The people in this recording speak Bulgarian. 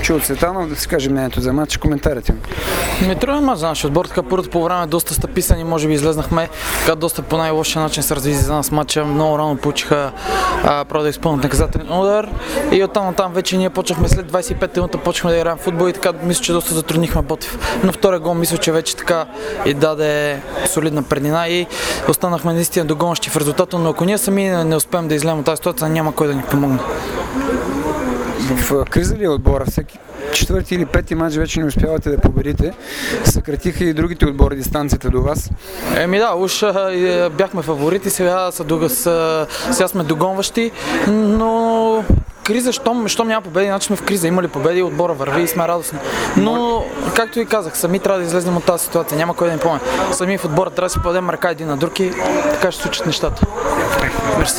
чул Цветанов да си каже мнението за матч, коментарите му. Труден мач за нашия отбор, така първото по време доста стъписани, може би излезнахме така доста по най-лошия начин се разви за нас матча, много рано получиха право да изпълнят наказателен удар и оттам натам вече ние почнахме след 25 минута почнахме да играем футбол и така мисля, че доста затруднихме Ботев. Но втория гол мисля, че вече така и даде солидна преднина и останахме наистина догонващи в резултата, но ако ние сами не успеем да излезем от тази ситуация, няма кой да ни помогне. В криза ли е отбора? Всеки четвърти или пети матч вече не успявате да победите. Съкратиха и другите отбори дистанцията до вас. Да, уж бяхме фаворити, сега сме догонващи, но криза, щом няма победи, значи сме в криза. Има ли победи, отбора върви и сме радостни. Но, както ви казах, сами трябва да излезем от тази ситуация. Няма кой да ни помня. Сами в отбора трябва да си подадем ръка един на друг и така ще случат нещата.